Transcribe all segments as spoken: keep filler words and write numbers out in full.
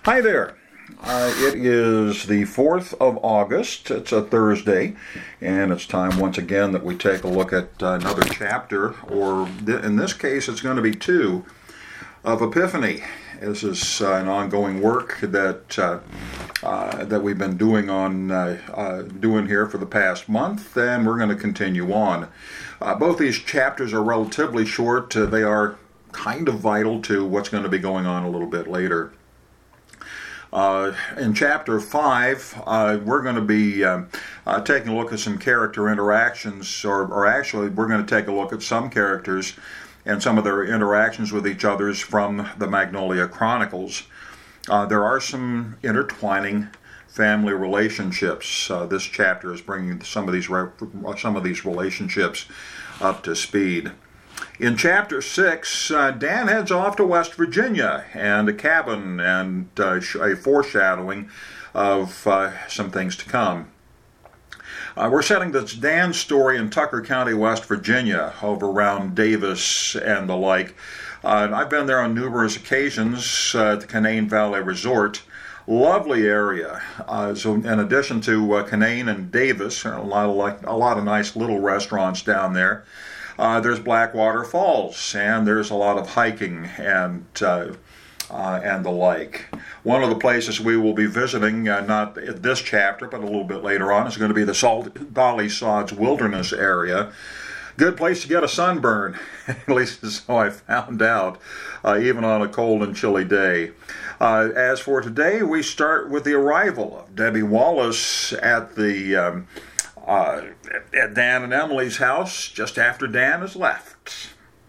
Hi there. Uh, it is the fourth of August. It's a Thursday, and it's time once again that we take a look at uh, another chapter, or th- in this case, it's going to be two, of Epiphany. This is uh, an ongoing work that uh, uh, that we've been doing on uh, uh, doing here for the past month, and we're going to continue on. Uh, both these chapters are relatively short. Uh, they are kind of vital to what's going to be going on a little bit later. Uh, in chapter five, uh, we're going to be uh, uh, taking a look at some character interactions, or, or actually we're going to take a look at some characters and some of their interactions with each other from the Magnolia Chronicles. Uh, there are some intertwining family relationships. Uh, this chapter is bringing some of these re- some of these relationships up to speed. In chapter six, uh, Dan heads off to West Virginia and a cabin and uh, a foreshadowing of uh, some things to come. Uh, we're setting this Dan story in Tucker County, West Virginia, over around Davis and the like. Uh, and I've been there on numerous occasions uh, at the Canaan Valley Resort. Lovely area. Uh, so, in addition to uh, Canaan and Davis, a lot of like a lot of nice little restaurants down there. Uh, there's Blackwater Falls, and there's a lot of hiking and uh, uh, and the like. One of the places we will be visiting, uh, not this chapter, but a little bit later on, is going to be the Salt Dolly Sods Wilderness area. Good place to get a sunburn, at least so I found out, uh, even on a cold and chilly day. Uh, as for today, we start with the arrival of Debbie Wallace at the um, uh, at Dan and Emily's house just after Dan has left.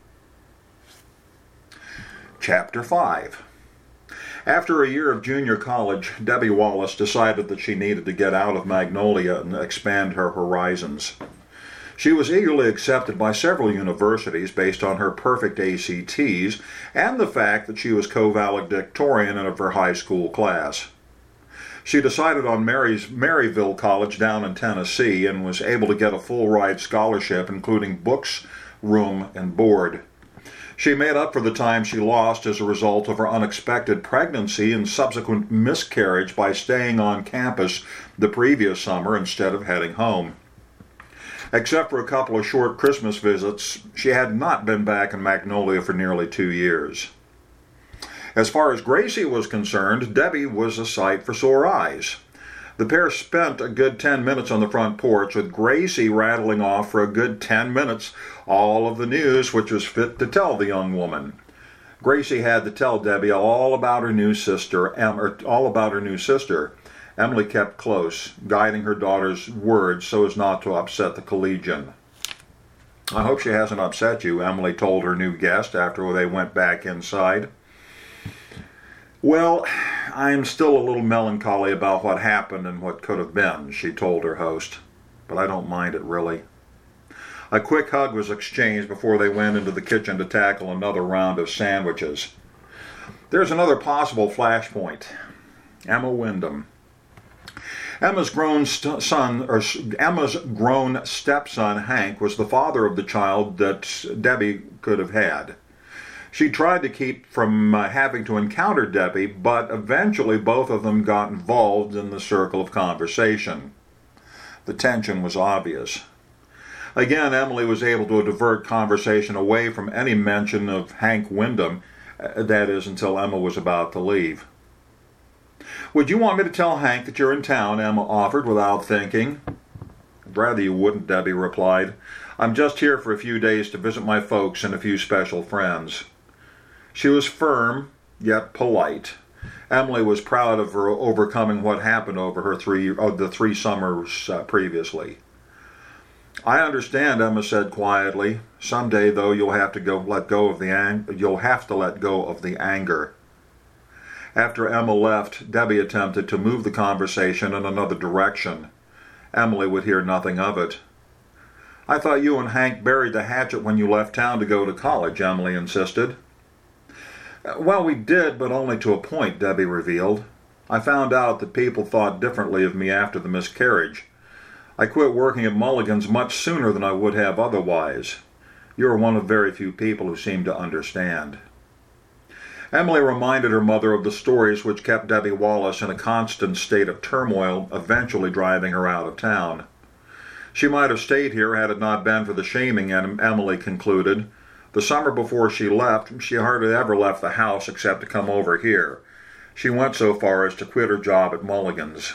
Chapter five. After a year of junior college, Debbie Wallace decided that she needed to get out of Magnolia and expand her horizons. She was eagerly accepted by several universities based on her perfect A C Ts and the fact that she was co-valedictorian of her high school class. She decided on Mary's Maryville College down in Tennessee and was able to get a full-ride scholarship, including books, room, and board. She made up for the time she lost as a result of her unexpected pregnancy and subsequent miscarriage by staying on campus the previous summer instead of heading home. Except for a couple of short Christmas visits, she had not been back in Magnolia for nearly two years. As far as Gracie was concerned, Debbie was a sight for sore eyes. The pair spent a good ten minutes on the front porch, with Gracie rattling off for a good ten minutes all of the news which was fit to tell the young woman. Gracie had to tell Debbie all about her new sister, em- or all about her new sister. Emily kept close, guiding her daughter's words so as not to upset the collegian. "I hope she hasn't upset you," Emily told her new guest after they went back inside. "Well, I'm still a little melancholy about what happened and what could have been," she told her host, "but I don't mind it really." A quick hug was exchanged before they went into the kitchen to tackle another round of sandwiches. There's another possible flashpoint. Emma Wyndham. Emma's grown st- son, or Emma's grown stepson, Hank, was the father of the child that Debbie could have had. She tried to keep from uh, having to encounter Debbie, but eventually both of them got involved in the circle of conversation. The tension was obvious. Again, Emily was able to divert conversation away from any mention of Hank Wyndham, uh, that is, until Emma was about to leave. "Would you want me to tell Hank that you're in town?" Emma offered without thinking. "I'd rather you wouldn't," Debbie replied. "I'm just here for a few days to visit my folks and a few special friends." She was firm, yet polite. Emily was proud of her overcoming what happened over her three, oh, the three summers uh, previously. "I understand," Emma said quietly. "Someday, though, you'll have to go let go of the ang- you'll have to let go of the anger." After Emma left, Debbie attempted to move the conversation in another direction. Emily would hear nothing of it. "I thought you and Hank buried the hatchet when you left town to go to college," Emily insisted. "Well, we did, but only to a point," Debbie revealed. "I found out that people thought differently of me after the miscarriage. I quit working at Mulligan's much sooner than I would have otherwise. You are one of very few people who seem to understand." Emily reminded her mother of the stories which kept Debbie Wallace in a constant state of turmoil, eventually driving her out of town. She might have stayed here had it not been for the shaming, Emily concluded. The summer before she left, she hardly ever left the house except to come over here. She went so far as to quit her job at Mulligan's.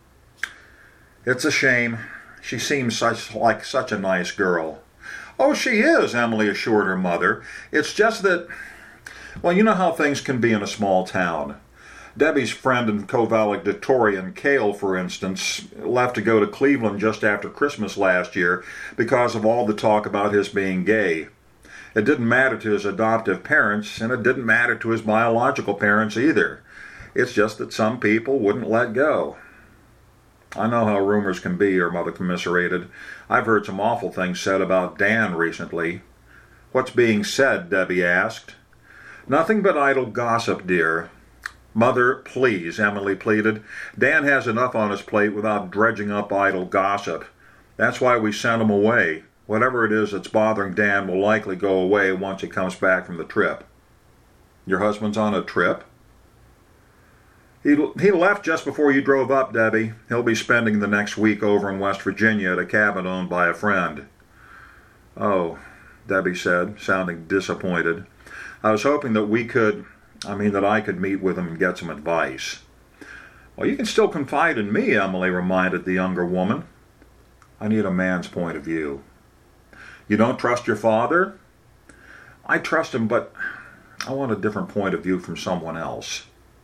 It's a shame. She seems such, like such a nice girl. Oh, she is, Emily assured her mother. It's just that, well, you know how things can be in a small town. Debbie's friend and co-valedictorian, Cale, for instance, left to go to Cleveland just after Christmas last year because of all the talk about his being gay. It didn't matter to his adoptive parents, and it didn't matter to his biological parents either. It's just that some people wouldn't let go. I know how rumors can be, her mother commiserated. I've heard some awful things said about Dan recently. What's being said? Debbie asked. Nothing but idle gossip, dear. Mother, please, Emily pleaded. Dan has enough on his plate without dredging up idle gossip. That's why we sent him away. Whatever it is that's bothering Dan will likely go away once he comes back from the trip. Your husband's on a trip? He, he left just before you drove up, Debbie. He'll be spending the next week over in West Virginia at a cabin owned by a friend. Oh, Debbie said, sounding disappointed. I was hoping that we could, I mean that I could meet with him and get some advice. Well, you can still confide in me, Emily reminded the younger woman. I need a man's point of view. You don't trust your father? I trust him, but I want a different point of view from someone else.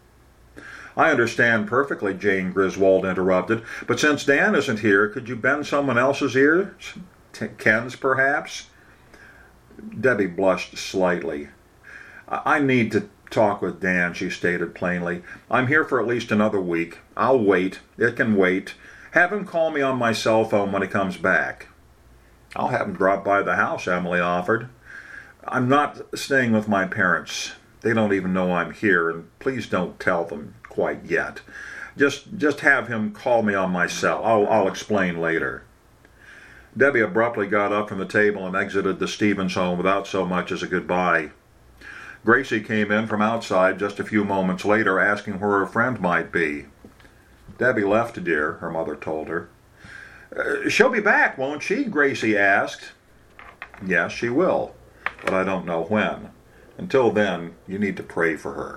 I understand perfectly, Jane Griswold interrupted, but since Dan isn't here, could you bend someone else's ears? Ken's, perhaps? Debbie blushed slightly. I need to talk with Dan, she stated plainly. I'm here for at least another week. I'll wait. It can wait. Have him call me on my cell phone when he comes back. I'll have him drop by the house, Emily offered. I'm not staying with my parents. They don't even know I'm here, and please don't tell them quite yet. Just just have him call me on my cell. I'll, I'll explain later. Debbie abruptly got up from the table and exited the Stevens home without so much as a goodbye. Gracie came in from outside just a few moments later, asking where her friend might be. Debbie left, dear, her mother told her. Uh, she'll be back, won't she? Gracie asked. Yes, she will, but I don't know when. Until then, you need to pray for her.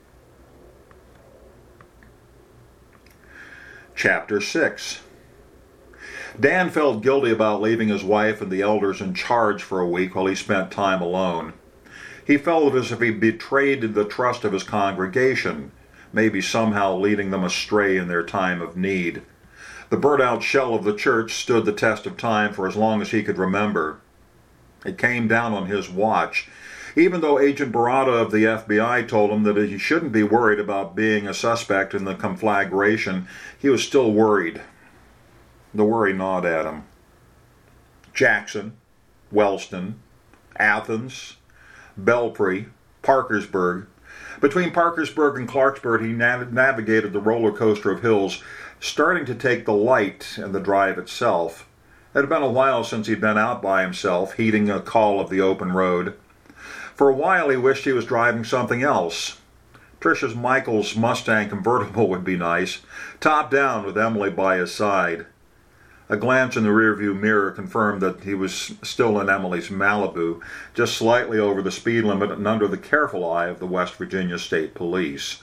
Chapter six. Dan felt guilty about leaving his wife and the elders in charge for a week while he spent time alone. He felt as if he betrayed the trust of his congregation, maybe somehow leading them astray in their time of need. The burnt-out shell of the church stood the test of time for as long as he could remember. It came down on his watch. Even though Agent Barada of the F B I told him that he shouldn't be worried about being a suspect in the conflagration, he was still worried. The worry gnawed at him. Jackson, Wellston, Athens, Belpre, Parkersburg. Between Parkersburg and Clarksburg, he nav- navigated the roller coaster of hills, starting to take the light and the drive itself. It had been a while since he'd been out by himself, heeding a call of the open road. For a while he wished he was driving something else. Tricia's Michael's Mustang convertible would be nice, top down with Emily by his side. A glance in the rearview mirror confirmed that he was still in Emily's Malibu, just slightly over the speed limit and under the careful eye of the West Virginia State Police.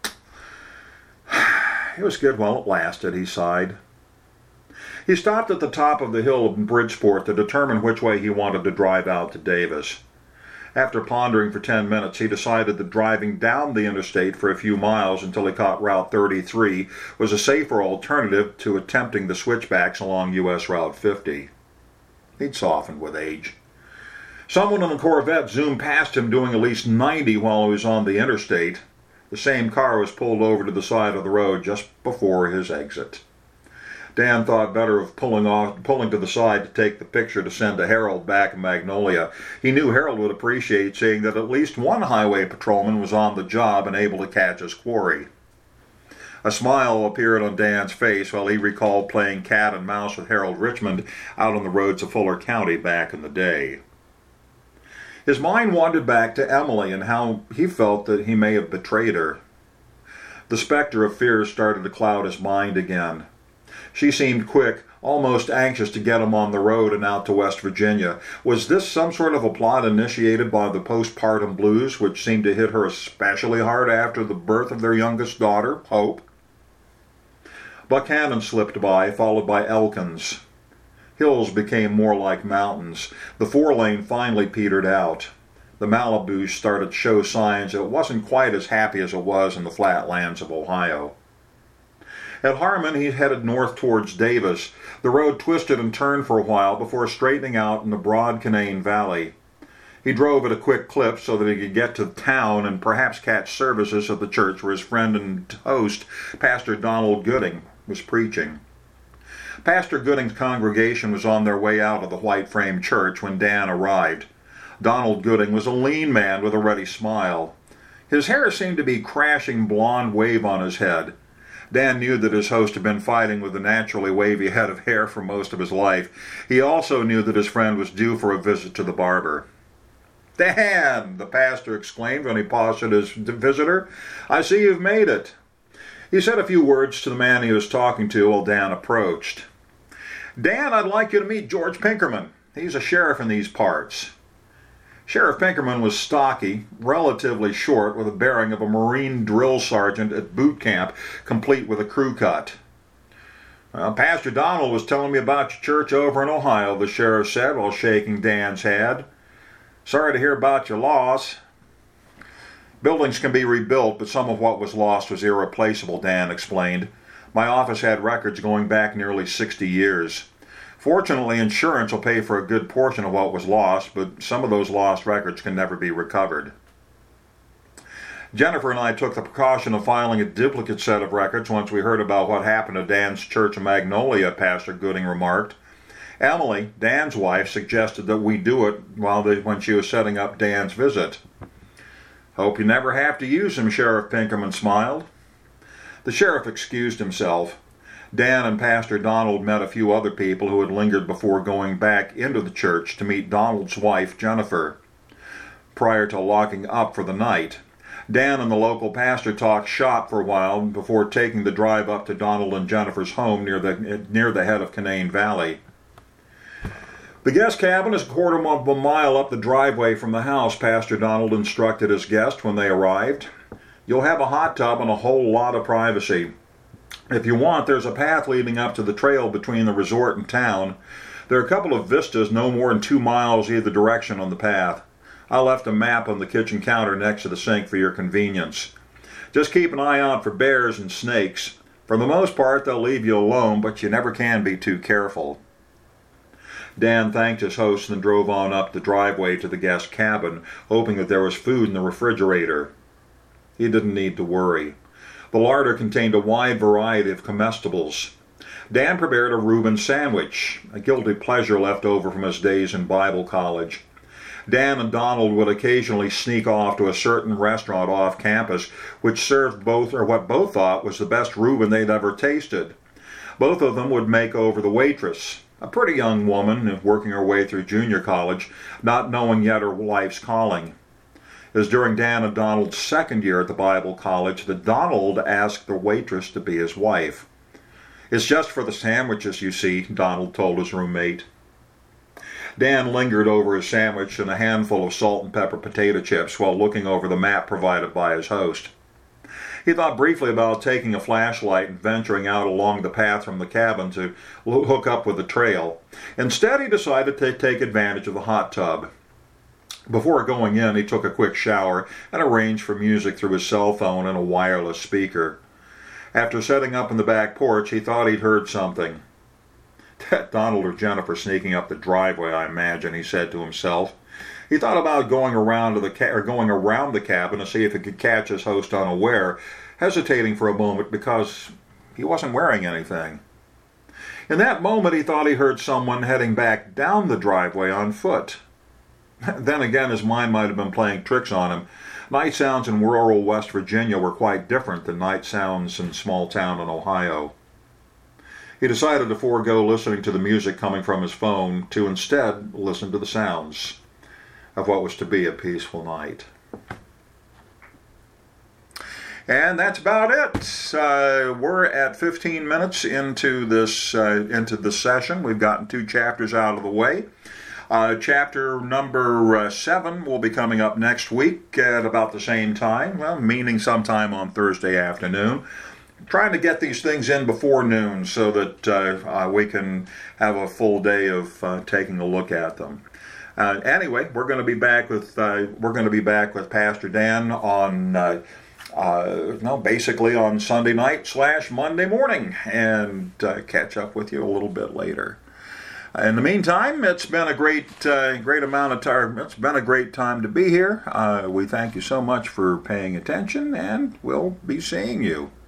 It was good while it lasted, he sighed. He stopped at the top of the hill in Bridgeport to determine which way he wanted to drive out to Davis. After pondering for ten minutes, he decided that driving down the interstate for a few miles until he caught Route thirty-three was a safer alternative to attempting the switchbacks along U S Route fifty. He'd softened with age. Someone in a Corvette zoomed past him doing at least ninety while he was on the interstate. The same car was pulled over to the side of the road just before his exit. Dan thought better of pulling off, pulling to the side to take the picture to send to Harold back in Magnolia. He knew Harold would appreciate seeing that at least one highway patrolman was on the job and able to catch his quarry. A smile appeared on Dan's face while he recalled playing cat and mouse with Harold Richmond out on the roads of Fuller County back in the day. His mind wandered back to Emily and how he felt that he may have betrayed her. The specter of fear started to cloud his mind again. She seemed quick, almost anxious to get him on the road and out to West Virginia. Was this some sort of a plot initiated by the postpartum blues, which seemed to hit her especially hard after the birth of their youngest daughter, Hope? Buckhannon slipped by, followed by Elkins. Hills became more like mountains. The four-lane finally petered out. The Malibu started to show signs that it wasn't quite as happy as it was in the flatlands of Ohio. At Harmon, he headed north towards Davis. The road twisted and turned for a while before straightening out in the broad Canaan Valley. He drove at a quick clip so that he could get to town and perhaps catch services at the church where his friend and host, Pastor Donald Gooding, was preaching. Pastor Gooding's congregation was on their way out of the white frame church when Dan arrived. Donald Gooding was a lean man with a ready smile. His hair seemed to be crashing blonde wave on his head. Dan knew that his host had been fighting with a naturally wavy head of hair for most of his life. He also knew that his friend was due for a visit to the barber. "Dan!" the pastor exclaimed when he paused at his visitor. "I see you've made it." He said a few words to the man he was talking to while Dan approached. "Dan, I'd like you to meet George Pinkerman. He's a sheriff in these parts." Sheriff Pinkerman was stocky, relatively short, with the bearing of a Marine drill sergeant at boot camp, complete with a crew cut. "Well, Pastor Donald was telling me about your church over in Ohio," the sheriff said while shaking Dan's hand. "Sorry to hear about your loss." "Buildings can be rebuilt, but some of what was lost was irreplaceable," Dan explained. "My office had records going back nearly sixty years. Fortunately, insurance will pay for a good portion of what was lost, but some of those lost records can never be recovered." Jennifer and I took the precaution of filing a duplicate set of records once we heard about what happened to Dan's church in Magnolia, Pastor Gooding remarked. Emily, Dan's wife, suggested that we do it while they, when she was setting up Dan's visit. "Hope you never have to use him," Sheriff Pinkerman smiled. The sheriff excused himself. Dan and Pastor Donald met a few other people who had lingered before going back into the church to meet Donald's wife, Jennifer, prior to locking up for the night. Dan and the local pastor talked shop for a while before taking the drive up to Donald and Jennifer's home near the, near the head of Canaan Valley. "The guest cabin is a quarter of a mile up the driveway from the house," Pastor Donald instructed his guest when they arrived. "You'll have a hot tub and a whole lot of privacy. If you want, there's a path leading up to the trail between the resort and town. There are a couple of vistas no more than two miles either direction on the path. I left a map on the kitchen counter next to the sink for your convenience. Just keep an eye out for bears and snakes. For the most part, they'll leave you alone, but you never can be too careful." Dan thanked his host and drove on up the driveway to the guest cabin, hoping that there was food in the refrigerator. He didn't need to worry. The larder contained a wide variety of comestibles. Dan prepared a Reuben sandwich, a guilty pleasure left over from his days in Bible college. Dan and Donald would occasionally sneak off to a certain restaurant off campus, which served both, or what both thought was the best Reuben they'd ever tasted. Both of them would make over the waitress, a pretty young woman working her way through junior college, not knowing yet her life's calling. It was during Dan and Donald's second year at the Bible college that Donald asked the waitress to be his wife. "It's just for the sandwiches, you see," Donald told his roommate. Dan lingered over his sandwich and a handful of salt and pepper potato chips while looking over the map provided by his host. He thought briefly about taking a flashlight and venturing out along the path from the cabin to hook up with the trail. Instead, he decided to take advantage of the hot tub. Before going in, he took a quick shower and arranged for music through his cell phone and a wireless speaker. After setting up in the back porch, he thought he'd heard something. "Donald or Jennifer sneaking up the driveway, I imagine," he said to himself. He thought about going around to the ca- or going around the cabin to see if he could catch his host unaware, hesitating for a moment because he wasn't wearing anything. In that moment, he thought he heard someone heading back down the driveway on foot. Then again, his mind might have been playing tricks on him. Night sounds in rural West Virginia were quite different than night sounds in small town in Ohio. He decided to forego listening to the music coming from his phone to instead listen to the sounds. of what was to be a peaceful night. And that's about it. Uh, we're at fifteen minutes into this uh, into the session. We've gotten two chapters out of the way. Uh, chapter number uh, seven will be coming up next week at about the same time, well, meaning sometime on Thursday afternoon. Trying to get these things in before noon so that uh, uh, we can have a full day of uh, taking a look at them. Uh, anyway, we're going to be back with uh, we're going to be back with Pastor Dan on. Uh, Uh, no, basically on Sunday night slash Monday morning, and uh, catch up with you a little bit later. In the meantime, it's been a great, uh, great amount of time. It's been a great time to be here. Uh, we thank you so much for paying attention, and we'll be seeing you.